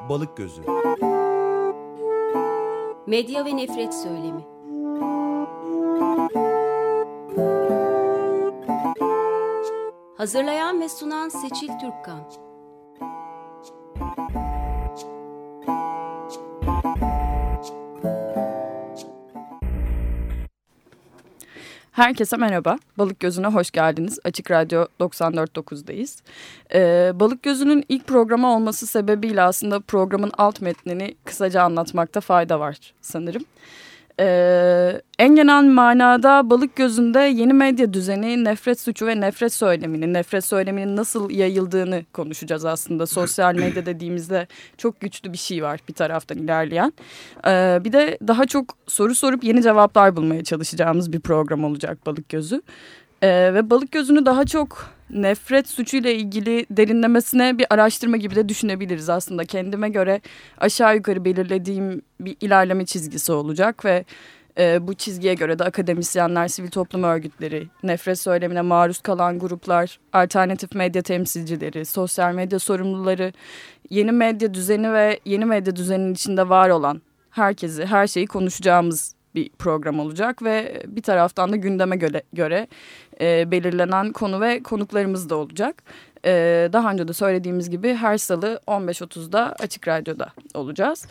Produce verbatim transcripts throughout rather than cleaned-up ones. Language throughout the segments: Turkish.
Balık Gözü. Medya ve nefret söylemi. Hazırlayan ve sunan Seçil Türkkan. Herkese merhaba. Balık Gözü'ne hoş geldiniz. Açık Radyo doksan dört nokta dokuzdayız. Ee, Balık Gözü'nün ilk programı olması sebebiyle aslında programın alt metnini kısaca anlatmakta fayda var sanırım. Ee, en genel manada Balık Gözü'nde yeni medya düzeni, nefret suçu ve nefret söylemini, nefret söyleminin nasıl yayıldığını konuşacağız aslında. Sosyal medya dediğimizde çok güçlü bir şey var bir taraftan ilerleyen. Ee, bir de daha çok soru sorup yeni cevaplar bulmaya çalışacağımız bir program olacak Balık Gözü. Ee, ve Balık Gözü'nü daha çok nefret suçuyla ilgili derinlemesine bir araştırma gibi de düşünebiliriz aslında. Kendime göre aşağı yukarı belirlediğim bir ilerleme çizgisi olacak ve e, bu çizgiye göre de akademisyenler, sivil toplum örgütleri, nefret söylemine maruz kalan gruplar, alternatif medya temsilcileri, sosyal medya sorumluları, yeni medya düzeni ve yeni medya düzeninin içinde var olan herkesi, her şeyi konuşacağımız bir program olacak ve bir taraftan da gündeme göre, göre e, belirlenen konu ve konuklarımız da olacak. E, daha önce de söylediğimiz gibi her salı on beş otuzda Açık Radyo'da olacağız.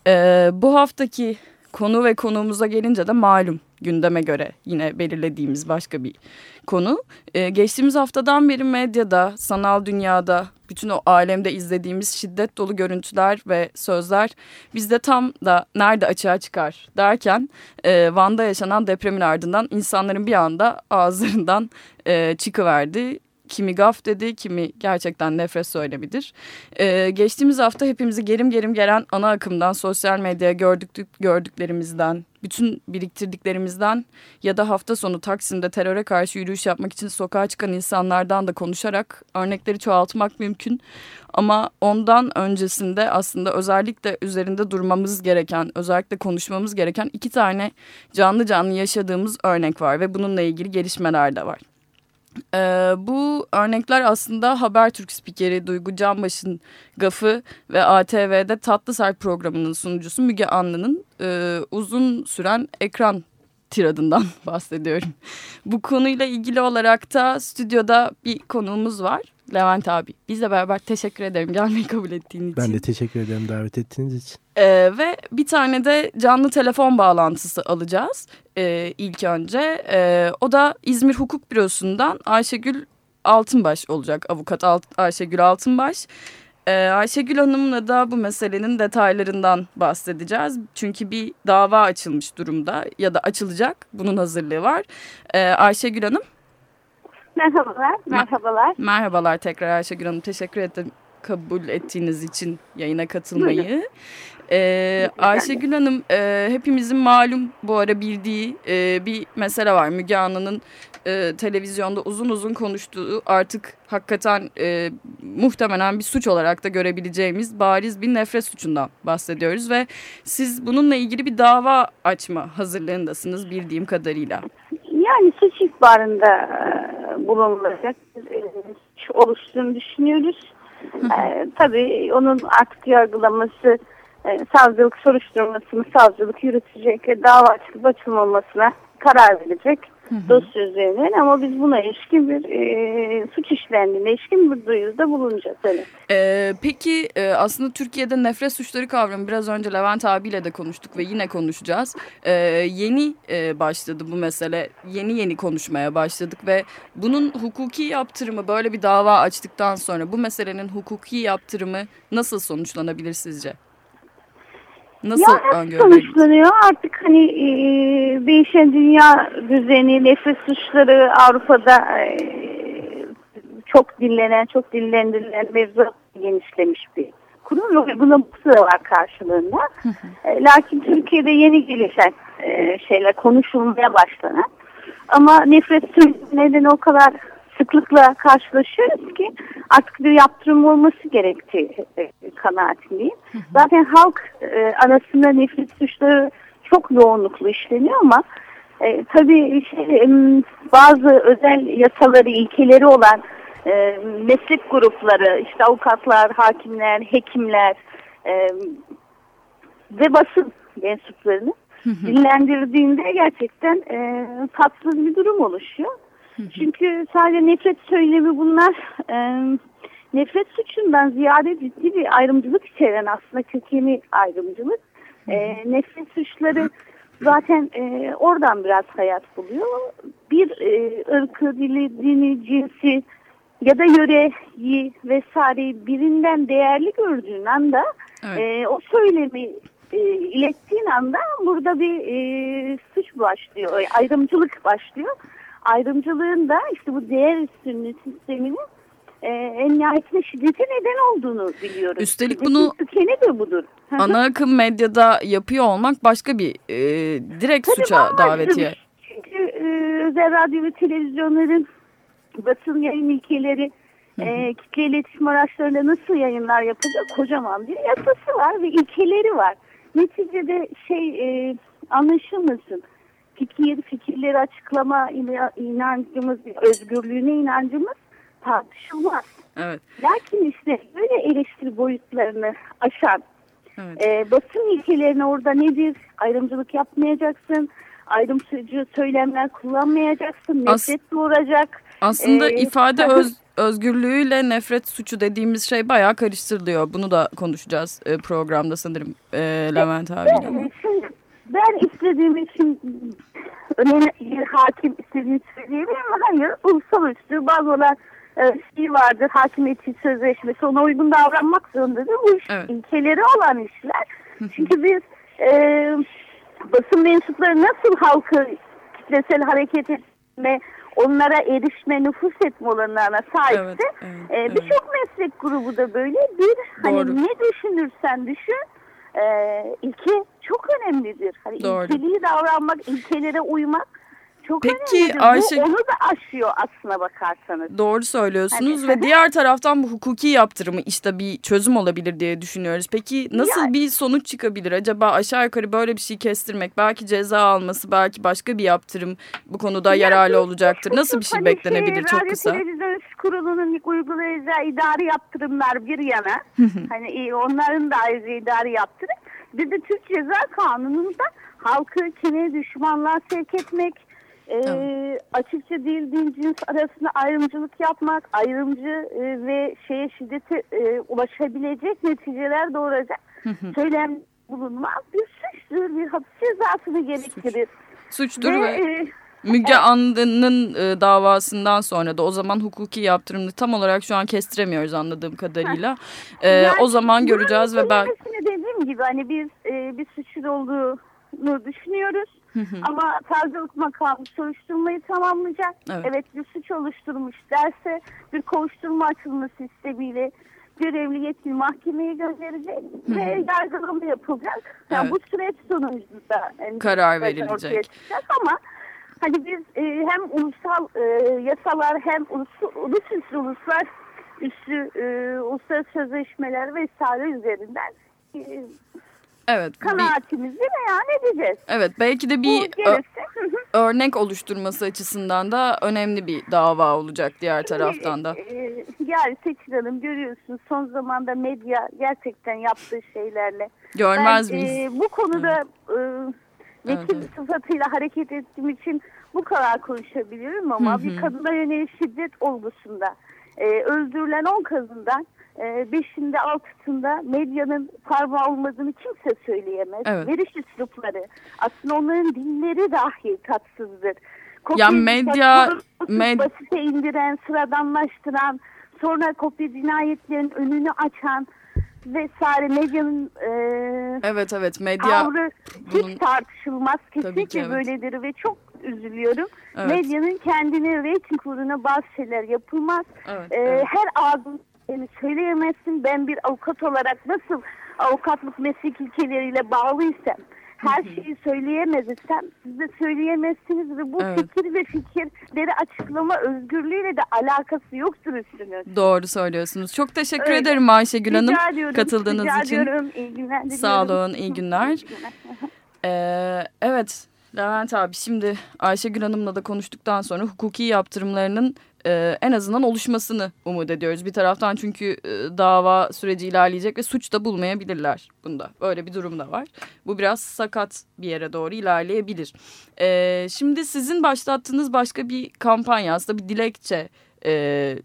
E, bu haftaki konu ve konuğumuza gelince de malum gündeme göre yine belirlediğimiz başka bir konu. Ee, geçtiğimiz haftadan beri medyada, sanal dünyada, bütün o alemde izlediğimiz şiddet dolu görüntüler ve sözler bizde tam da nerede açığa çıkar derken e, Van'da yaşanan depremin ardından insanların bir anda ağızlarından e, çıkıverdi. Kimi gaf dedi, kimi gerçekten nefret söylemidir. Ee, geçtiğimiz hafta hepimizi gerim gerim gelen ana akımdan, sosyal medyaya gördük, gördüklerimizden, bütün biriktirdiklerimizden ya da hafta sonu Taksim'de teröre karşı yürüyüş yapmak için sokağa çıkan insanlardan da konuşarak örnekleri çoğaltmak mümkün. Ama ondan öncesinde aslında özellikle üzerinde durmamız gereken, özellikle konuşmamız gereken iki tane canlı canlı yaşadığımız örnek var ve bununla ilgili gelişmeler de var. Ee, bu örnekler aslında Habertürk spikeri Duygu Canbaş'ın gafı ve A T V'de Tatlı Sert programının sunucusu Müge Anlı'nın e, uzun süren ekran tiradından bahsediyorum. Bu konuyla ilgili olarak da stüdyoda bir konuğumuz var. Levent abi. Bizle beraber teşekkür ederim gelmeyi kabul ettiğin için. Ben de teşekkür ederim davet ettiğiniz için. Ee, ve bir tane de canlı telefon bağlantısı alacağız ee, ilk önce. Ee, o da İzmir Hukuk Bürosu'ndan Ayşegül Altınbaş olacak. Avukat Alt Ayşegül Altınbaş. Ee, Ayşegül Hanım'la da bu meselenin detaylarından bahsedeceğiz. Çünkü bir dava açılmış durumda ya da açılacak. Bunun hazırlığı var. Ee, Ayşegül Hanım. Merhabalar, merhabalar. Merhabalar tekrar Ayşegül Hanım. Teşekkür ederim kabul ettiğiniz için yayına katılmayı. Ee, Ayşegül Hanım e, hepimizin malum bu ara bildiği e, bir mesele var. Müge Anlı'nın e, televizyonda uzun uzun konuştuğu artık hakikaten e, muhtemelen bir suç olarak da görebileceğimiz bariz bir nefret suçundan bahsediyoruz. Ve siz bununla ilgili bir dava açma hazırlığındasınız bildiğim kadarıyla. Yani suç ihbarında bulunulacak suç oluştuğunu düşünüyoruz. ee, tabii onun artık yargılaması, e, savcılık soruşturmasını savcılık yürütecek ve dava açılıp açılmamasına karar verecek dosya üzerinden. Ama biz buna ilişkin bir e, suç işlendiğine ilişkin bir duyuruda bulunacağız. Evet. Ee, peki e, aslında Türkiye'de nefret suçları kavramı biraz önce Levent abiyle de konuştuk ve yine konuşacağız. Ee, yeni e, başladı bu mesele. Yeni yeni konuşmaya başladık ve bunun hukuki yaptırımı böyle bir dava açtıktan sonra bu meselenin hukuki yaptırımı nasıl sonuçlanabilir sizce? Nasıl ya, sonuçlanıyor artık hani e, değişen dünya düzeni, nefret suçları Avrupa'da e, çok dinlenen, çok dillendirilen mevzu genişlemiş bir kurum ve uygulaması da var karşılığında. e, lakin Türkiye'de yeni gelişen e, şeyler konuşulmaya başlanan ama nefret nedeni o kadar sıklıkla karşılaşıyoruz ki artık bir yaptırım olması gerektiği kanaatindeyim. Zaten halk e, arasında nefret suçları çok yoğunluklu işleniyor ama e, tabii şey, bazı özel yasaları, ilkeleri olan e, meslek grupları, işte avukatlar, hakimler, hekimler, e, ve basın mensuplarını dinlendirdiğinde gerçekten e, tatsız bir durum oluşuyor. Çünkü sadece nefret söylemi bunlar e, nefret suçundan ziyade ciddi bir ayrımcılık içeren aslında kökeni ayrımcılık. E, nefret suçları zaten e, oradan biraz hayat buluyor. Bir e, ırkı, dili, dini, cinsi ya da yöreyi vesaire birinden değerli gördüğün anda evet. e, o söylemi e, ilettiğin anda burada bir e, suç başlıyor, ayrımcılık başlıyor. Ayrımcılığın da işte bu değer üstünlüğü sisteminin e, en nihayetinde şiddete neden olduğunu biliyoruz. Üstelik bunu tükeni de budur. ana akım medyada yapıyor olmak başka bir e, direkt tabii suça davetiye. Çünkü e, özel radyo ve televizyonların basın yayın ilkeleri e, kitle iletişim araçlarıyla nasıl yayınlar yapacak kocaman bir yasası var ve ilkeleri var. Neticede şey e, anlaşılmasın. Fikir, fikirleri açıklama inancımız, özgürlüğüne inancımız tartışılmaz. Evet. Lakin işte böyle eleştiri boyutlarını aşan evet. e, basın ilkelerine orada nedir? Ayrımcılık yapmayacaksın. Ayrımcı söylemler kullanmayacaksın. Nefret As doğuracak. Aslında ee, ifade öz özgürlüğüyle nefret suçu dediğimiz şey bayağı karıştırılıyor. Bunu da konuşacağız e, programda sanırım e, Levent abiyle. Şimdi ben istediğim için önemli bir hakim istediğini söyleyebilirim ama hayır, ulusal üstü bazı olan e, şey vardır, hakimiyetçi sözleşmesi, ona uygun davranmak zorundadır. Bu iş evet. ilkeleri olan işler. Çünkü biz e, basın mensupları nasıl halkı kitlesel hareket etme, onlara erişme, nüfus etme olanlarına sahipse evet, evet, e, evet. birçok meslek grubu da böyle bir hani Doğru. ne düşünürsen düşün e, ilke çok önemlidir. Hani ilkeli davranmak, ilkelere uymak çok Peki, önemlidir. Ayşe... Bu onu da aşıyor aslına bakarsanız. Doğru söylüyorsunuz hani... ve diğer taraftan bu hukuki yaptırımı işte bir çözüm olabilir diye düşünüyoruz. Peki nasıl yani... bir sonuç çıkabilir? Acaba aşağı yukarı böyle bir şey kestirmek, belki ceza alması, belki başka bir yaptırım bu konuda yani, yararlı olacaktır. Nasıl bir şey hani beklenebilir şey, çok kısa? Televizyon Kurulu'nun uygulayacağı idari yaptırımlar bir yana, hani onların da ayrıca idari yaptırım. Bir de Türk Ceza Kanunu'nda halkı kine, düşmanlığa sevk etmek, e, evet. açıkça dil, din, cins arasında ayrımcılık yapmak, ayrımcı e, ve şeye şiddete e, ulaşabilecek neticeler doğuracak söylem bulunmak bir suçtur, bir hapis cezasını gerektirir. Suç. Suçtur ve... ve e, Müge evet. Anlı'nın e, davasından sonra da o zaman hukuki yaptırımını tam olarak şu an kestiremiyoruz anladığım kadarıyla. E, yani, o zaman göreceğiz ve ben... Dediğim gibi hani biz e, bir suçun olduğunu düşünüyoruz. Hı hı. Ama savcılık makamı soruşturmayı tamamlayacak. Evet. evet bir suç oluşturmuş derse bir kovuşturma açılma sistemiyle görevli yetkili mahkemeye gönderecek hı hı. ve yargılama yapılacak. Yani evet. bu süreç sonucunda yani karar verilecek. Ama hani biz e, hem ulusal e, yasalar hem ulus, ulusüstü uluslar üstü e, uluslararası sözleşmeler vesaire üzerinden e, evet, kanaatimizi beyan edeceğiz. Evet, belki de bir örnek oluşturması açısından da önemli bir dava olacak diğer taraftan da. E, yani Seçil Hanım görüyorsunuz son zamanda medya gerçekten yaptığı şeylerle. Görmez ben, miyiz? E, bu konuda e, vekil evet, sıfatıyla hareket ettiğim için bu kadar konuşabiliyorum ama hı hı. bir kadına yönelik şiddet olgusunda e, öldürülen on kadından e, beşinde altısında medyanın parmağı olmadığını kimse söyleyemez. Evet. Veriş üslupları aslında onların dilleri dahi tatsızdır. Kopya, ya medya med basite indiren, sıradanlaştıran, sonra kopya cinayetlerin önünü açan vesaire medyanın e, evet evet medya tavrı bunun... hiç tartışılmaz, kesinlikle evet. böyledir ve çok üzülüyorum. Evet. Medyanın kendine reyting uğruna bazı şeyler yapılmaz. Evet, e, evet. Her ağzını söyleyemezsin. Ben bir avukat olarak nasıl avukatlık meslek ilkeleriyle bağlıysam her şeyi söyleyemezsem siz de söyleyemezsiniz ve bu evet. fikir ve fikirleri açıklama özgürlüğüyle de alakası yoktur üstünüz. Doğru söylüyorsunuz. Çok teşekkür Öyle. ederim Ayşegül Hanım rica ediyorum, katıldığınız rica için. Ediyorum. İyi günler diliyorum. Sağ olun, iyi günler. ee, evet Levent abi, şimdi Ayşegül Hanım'la da konuştuktan sonra hukuki yaptırımlarının e, en azından oluşmasını umut ediyoruz. Bir taraftan çünkü e, dava süreci ilerleyecek ve suç da bulmayabilirler bunda. Böyle bir durum da var. Bu biraz sakat bir yere doğru ilerleyebilir. E, şimdi sizin başlattığınız başka bir kampanya, aslında bir dilekçe e,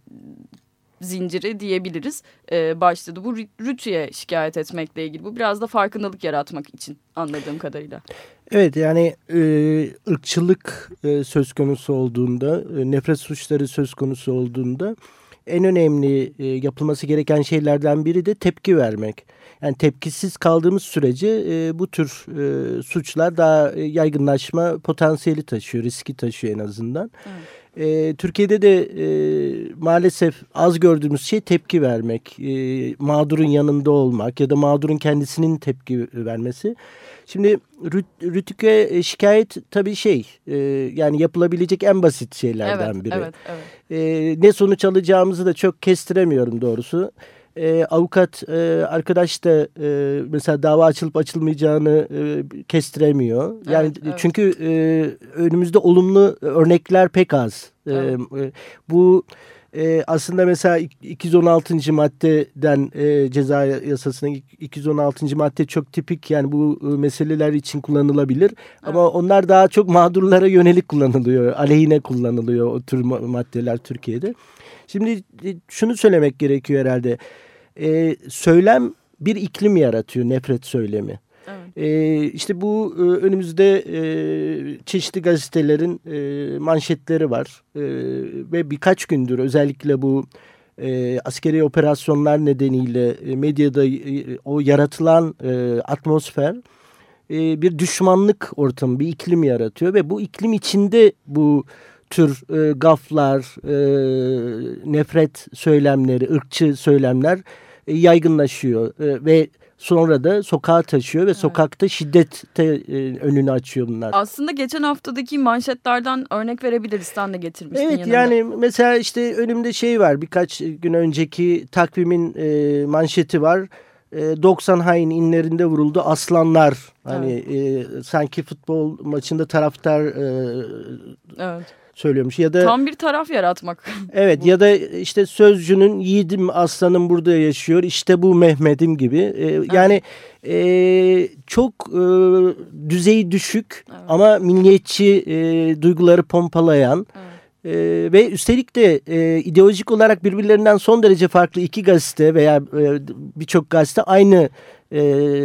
zinciri diyebiliriz. Ee, başladı. Bu Rütü'ye şikayet etmekle ilgili. Bu biraz da farkındalık yaratmak için anladığım kadarıyla. Evet, yani e, ırkçılık e, söz konusu olduğunda, e, nefret suçları söz konusu olduğunda en önemli e, yapılması gereken şeylerden biri de tepki vermek. Yani tepkisiz kaldığımız sürece e, bu tür e, suçlar daha e, yaygınlaşma potansiyeli taşıyor, riski taşıyor en azından. Evet. E, Türkiye'de de e, maalesef az gördüğümüz şey tepki vermek, e, mağdurun yanında olmak ya da mağdurun kendisinin tepki vermesi. Şimdi Rütük'e şikayet tabii şey, e, yani yapılabilecek en basit şeylerden evet, biri. Evet, evet. E, ne sonuç alacağımızı da çok kestiremiyorum doğrusu. E, avukat e, arkadaş da e, mesela dava açılıp açılmayacağını e, kestiremiyor. Yani evet, evet. Çünkü e, önümüzde olumlu örnekler pek az. Evet. E, bu e, aslında mesela iki yüz on altıncı maddeden e, ceza yasasının iki yüz on altıncı madde çok tipik, yani bu e, meseleler için kullanılabilir. Evet. Ama onlar daha çok mağdurlara yönelik kullanılıyor, aleyhine kullanılıyor o tür maddeler Türkiye'de. Şimdi şunu söylemek gerekiyor herhalde. Ee, söylem bir iklim yaratıyor, nefret söylemi. Evet. Ee, işte bu e, önümüzde e, çeşitli gazetelerin e, manşetleri var. E, ve birkaç gündür özellikle bu e, askeri operasyonlar nedeniyle e, medyada e, o yaratılan e, atmosfer e, bir düşmanlık ortamı, bir iklim yaratıyor. Ve bu iklim içinde bu tür e, gaflar, e, nefret söylemleri, ırkçı söylemler e, yaygınlaşıyor e, ve sonra da sokağa taşıyor ve evet. Sokakta şiddete e, önünü açıyor bunlar. Aslında geçen haftadaki manşetlerden örnek verebiliriz. Sen de getirmiştin evet, yanında. Yani mesela işte önümde şey var, birkaç gün önceki takvimin e, manşeti var. doksan hain inlerinde vuruldu aslanlar. Hani evet. e, sanki futbol maçında taraftar e, evet. söylüyormuş ya da tam bir taraf yaratmak. Evet, ya da işte Sözcü'nün yiğidim aslanım burada yaşıyor, işte bu Mehmet'im gibi. E, evet. Yani e, çok e, düzeyi düşük evet. ama milliyetçi e, duyguları pompalayan. Evet. Ee, ve üstelik de e, ideolojik olarak birbirlerinden son derece farklı iki gazete veya e, birçok gazete aynı e,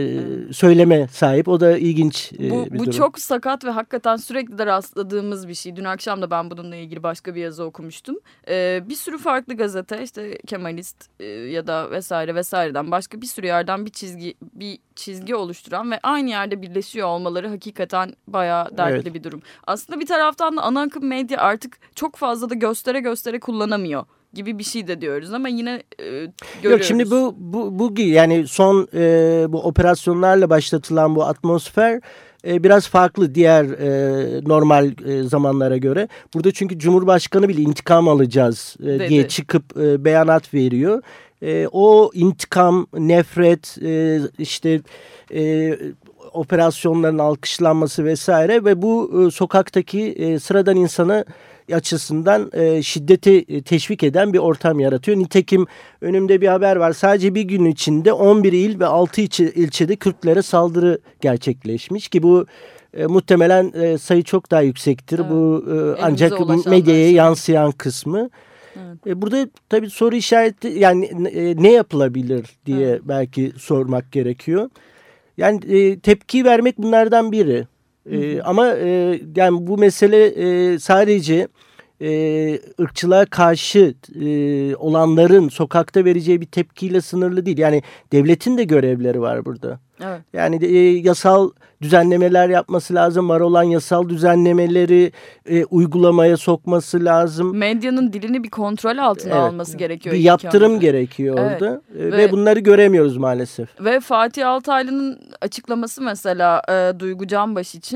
söyleme sahip. O da ilginç e, bu, bir bu durum. çok sakat ve hakikaten sürekli de rastladığımız bir şey. Dün akşam da ben bununla ilgili başka bir yazı okumuştum. Ee, bir sürü farklı gazete, işte Kemalist e, ya da vesaire vesaireden başka bir sürü yerden bir çizgi bir çizgi oluşturan ve aynı yerde birleşiyor olmaları hakikaten bayağı dertli evet. bir durum. Aslında bir taraftan da ana akım medya artık çok fazla da göstere göstere kullanamıyor gibi bir şey de diyoruz ama yine e, görüyoruz. Yok, şimdi bu bu bu yani son e, bu operasyonlarla başlatılan bu atmosfer e, biraz farklı diğer e, normal e, zamanlara göre. Burada çünkü Cumhurbaşkanı bile intikam alacağız e, diye çıkıp e, beyanat veriyor. E, o intikam, nefret, e, işte e, operasyonların alkışlanması vesaire ve bu e, sokaktaki e, sıradan insanı açısından e, şiddeti e, teşvik eden bir ortam yaratıyor. Nitekim önümde bir haber var. Sadece bir gün içinde on bir il ve altı ilçe, ilçede Kürtlere saldırı gerçekleşmiş ki bu e, muhtemelen e, sayı çok daha yüksektir. Evet. Bu e, ancak medyaya şey. yansıyan kısmı. Evet. E, burada tabii soru işareti, yani e, ne yapılabilir diye evet. belki sormak gerekiyor. Yani e, tepki vermek bunlardan biri. Ee, ama e, yani bu mesele e, sadece e, ırkçılığa karşı e, olanların sokakta vereceği bir tepkiyle sınırlı değil. Yani devletin de görevleri var burada. Evet. Yani e, yasal düzenlemeler yapması lazım. Var olan yasal düzenlemeleri e, uygulamaya sokması lazım. Medyanın dilini bir kontrol altına evet. alması gerekiyor. Bir yaptırım imkanı. gerekiyor evet. orada ve, ve bunları göremiyoruz maalesef. Ve Fatih Altaylı'nın açıklaması mesela e, Duygu Canbaş için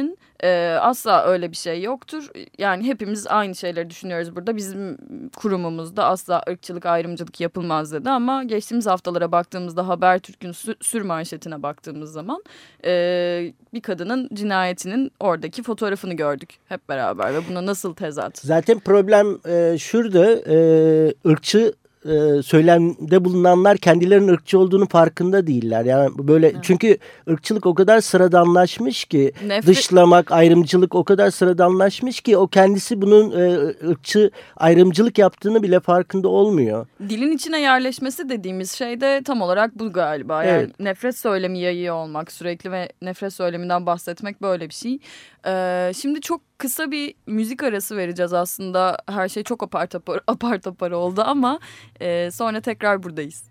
Ee, asla öyle bir şey yoktur. Yani hepimiz aynı şeyleri düşünüyoruz burada. Bizim kurumumuzda asla ırkçılık, ayrımcılık yapılmaz dedi ama geçtiğimiz haftalara baktığımızda Habertürk'ün sür manşetine baktığımız zaman e, bir kadının cinayetinin oradaki fotoğrafını gördük hep beraber ve buna nasıl tezat? Zaten problem e, şurada, e, ırkçı e, söylemde bulunanlar kendilerinin ırkçı olduğunu farkında değiller. Yani böyle evet. Çünkü ırkçılık o kadar sıradanlaşmış ki, Nefret... dışlamak, ayrımcılık o kadar sıradanlaşmış ki o kendisi bunun e, ırkçı, ayrımcılık yaptığını bile farkında olmuyor. Dilin içine yerleşmesi dediğimiz şey de tam olarak bu galiba. Yani evet. Nefret söylemi yayıyor olmak, sürekli ve nefret söyleminden bahsetmek böyle bir şey. Ee, şimdi çok kısa bir müzik arası vereceğiz aslında. Her şey çok apar topar, apar topar oldu ama e, sonra tekrar buradayız.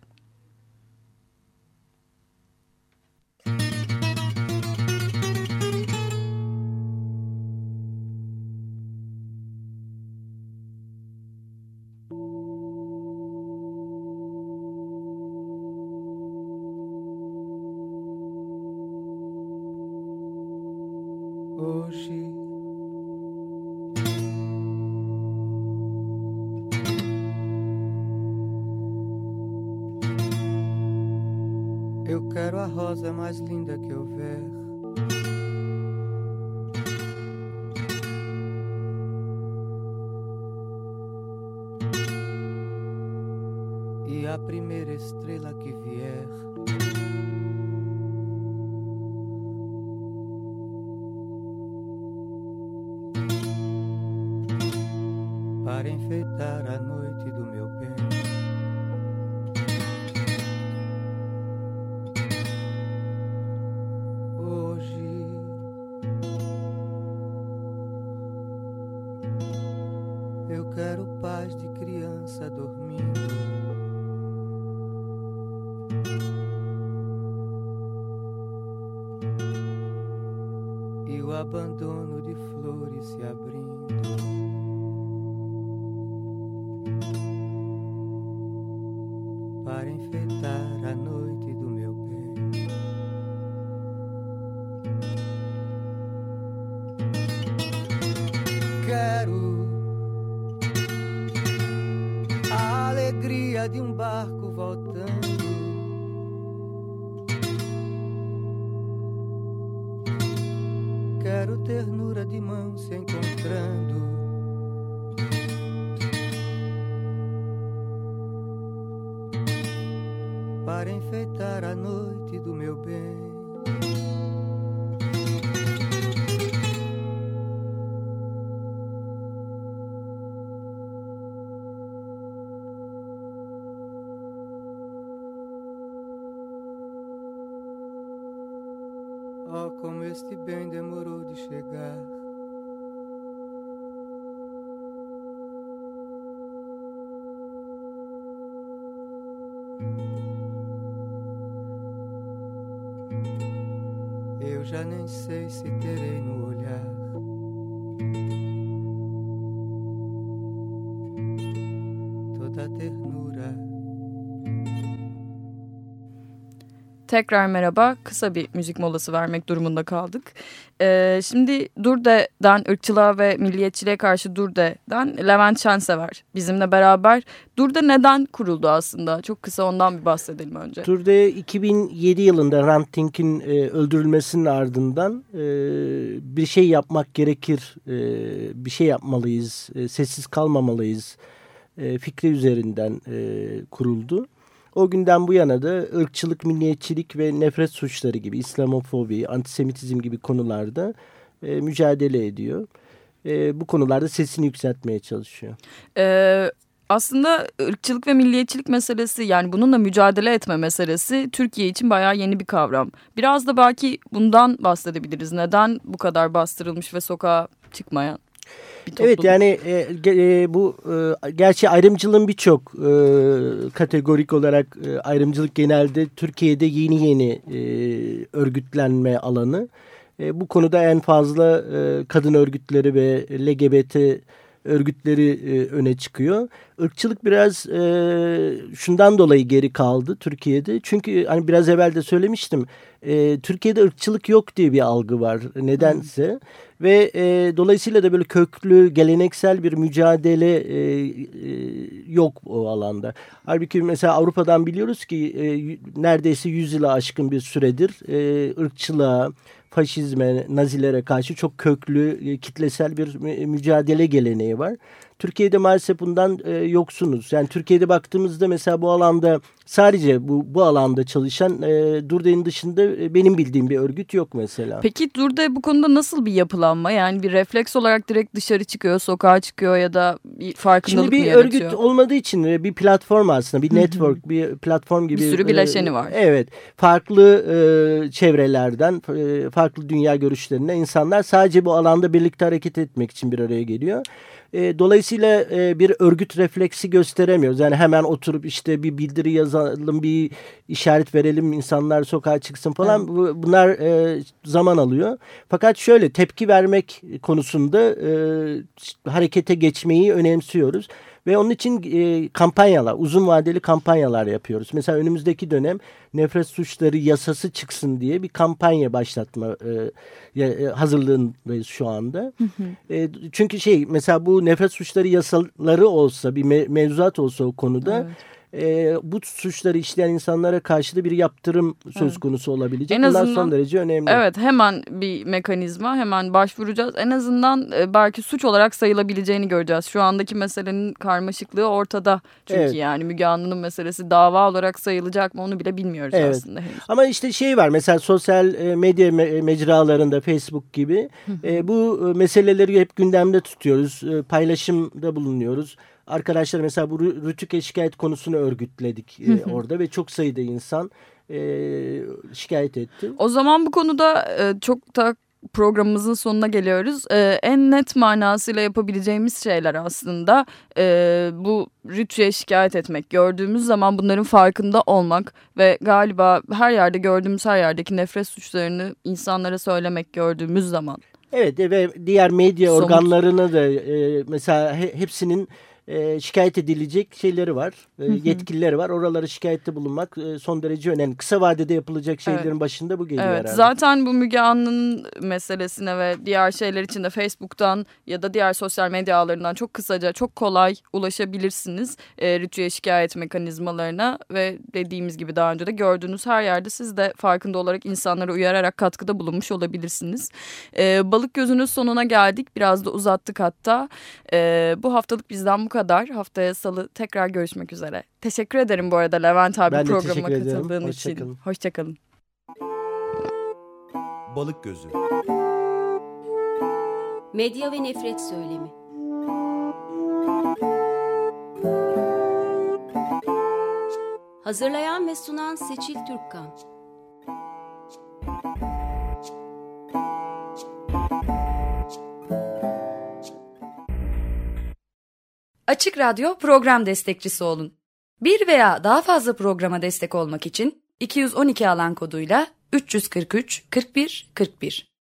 Hoje eu quero a rosa mais linda que houver. E a primeira estrela que vier. Para enfeitar a noite do meu bem. Hoje eu quero paz de criança dormindo. E o abandono de flores se abrindo. Para enfeitar a noite do meu bem. Quero a alegria de um barco voltando. Quero ternura de mãos se encontrando. Para enfeitar a noite do meu bem. Oh, como este bem demorou de chegar. Eu já nem sei se terei no olhar toda a ternura. Tekrar merhaba. Kısa bir müzik molası vermek durumunda kaldık. Ee, şimdi Durde'den, ırkçılığa ve milliyetçiliğe karşı Durde'den Levent Şensever bizimle beraber. Durde neden kuruldu aslında? Çok kısa ondan bir bahsedelim önce. Durde iki bin yedi yılında Hrant Dink'in e, öldürülmesinin ardından e, bir şey yapmak gerekir, e, bir şey yapmalıyız, e, sessiz kalmamalıyız e, fikri üzerinden e, kuruldu. O günden bu yana da ırkçılık, milliyetçilik ve nefret suçları gibi, İslamofobi, antisemitizm gibi konularda e, mücadele ediyor. E, bu konularda sesini yükseltmeye çalışıyor. Ee, aslında ırkçılık ve milliyetçilik meselesi, yani bununla mücadele etme meselesi Türkiye için bayağı yeni bir kavram. Biraz da belki bundan bahsedebiliriz. Neden bu kadar bastırılmış ve sokağa çıkmayan? Evet, yani e, e, bu e, gerçi ayrımcılığın birçok e, kategorik olarak e, ayrımcılık genelde Türkiye'de yeni yeni e, örgütlenme alanı. E, bu konuda en fazla e, kadın örgütleri ve L G B T örgütleri e, öne çıkıyor. Irkçılık biraz e, şundan dolayı geri kaldı Türkiye'de. Çünkü hani biraz evvel de söylemiştim. E, Türkiye'de ırkçılık yok diye bir algı var nedense. Ve e, dolayısıyla da böyle köklü, geleneksel bir mücadele e, e, yok o alanda. Halbuki mesela Avrupa'dan biliyoruz ki e, neredeyse yüz yıla aşkın bir süredir e, ırkçılığa, faşizme, Nazilere karşı çok köklü, kitlesel bir mücadele geleneği var. Türkiye'de maalesef bundan e, yoksunuz. Yani Türkiye'de baktığımızda mesela bu alanda sadece bu bu alanda çalışan e, Durde'nin dışında e, benim bildiğim bir örgüt yok mesela. Peki Durde bu konuda nasıl bir yapılanma? Yani bir refleks olarak direkt dışarı çıkıyor, sokağa çıkıyor ya da bir farkındalık Şimdi mı bir yaratıyor? örgüt olmadığı için bir platform aslında, bir network, bir platform gibi. Bir sürü bileşeni var. Evet, farklı e, çevrelerden, e, farklı dünya görüşlerinden insanlar sadece bu alanda birlikte hareket etmek için bir araya geliyor. E, dolayısıyla e, bir örgüt refleksi gösteremiyoruz. Yani hemen oturup işte bir bildiri yazalım, bir işaret verelim, insanlar sokağa çıksın falan. Evet. Bu, bunlar e, zaman alıyor. Fakat şöyle tepki vermek konusunda e, harekete geçmeyi önemsiyoruz. Ve onun için e, kampanyalar, uzun vadeli kampanyalar yapıyoruz. Mesela önümüzdeki dönem nefret suçları yasası çıksın diye bir kampanya başlatma e, e, hazırlığındayız şu anda. Hı hı. E, çünkü şey mesela bu nefret suçları yasaları olsa, bir me- mevzuat olsa o konuda... Evet. E, bu suçları işleyen insanlara karşı da bir yaptırım söz konusu evet. olabilecek. En Bunlar azından, son derece önemli. Evet, hemen bir mekanizma, hemen başvuracağız. En azından e, belki suç olarak sayılabileceğini göreceğiz. Şu andaki meselenin karmaşıklığı ortada. Çünkü evet. yani Müge Anlı'nın meselesi dava olarak sayılacak mı onu bile bilmiyoruz evet. aslında. Henüz. Ama işte şey var mesela sosyal medya mecralarında Facebook gibi e, bu meseleleri hep gündemde tutuyoruz. E, paylaşımda bulunuyoruz. Arkadaşlar mesela bu Rütük'e şikayet konusunu örgütledik e, orada ve çok sayıda insan e, şikayet etti. O zaman bu konuda e, çok da programımızın sonuna geliyoruz. E, en net manasıyla yapabileceğimiz şeyler aslında e, bu Rütük'e şikayet etmek. Gördüğümüz zaman bunların farkında olmak ve galiba her yerde gördüğümüz her yerdeki nefret suçlarını insanlara söylemek gördüğümüz zaman. Evet ve diğer medya Somut. organlarına da e, mesela he, hepsinin E, şikayet edilecek şeyleri var, e, yetkilileri var. Oralara şikayette bulunmak e, son derece önemli. Kısa vadede yapılacak şeylerin evet. başında bu geliyor evet, herhalde. Zaten bu Müge Anlı'nın meselesine ve diğer şeyler için de Facebook'tan ya da diğer sosyal medya ağlarından çok kısaca, çok kolay ulaşabilirsiniz. E, Rütük'e şikayet mekanizmalarına ve dediğimiz gibi daha önce de gördüğünüz her yerde siz de farkında olarak insanları uyararak katkıda bulunmuş olabilirsiniz. E, Balık Gözü'nün sonuna geldik. Biraz da uzattık hatta. E, bu haftalık bizden bu kadar. Haftaya Salı tekrar görüşmek üzere. Teşekkür ederim bu arada Levent abi ben programa katıldığın için. Hoşçakalın. Balık Gözü. Medya ve nefret söylemi. Hazırlayan ve sunan Seçil Türkkan. Açık Radyo program destekçisi olun. Bir veya daha fazla programa destek olmak için iki yüz on iki alan koduyla üç yüz kırk üç kırk bir kırk bir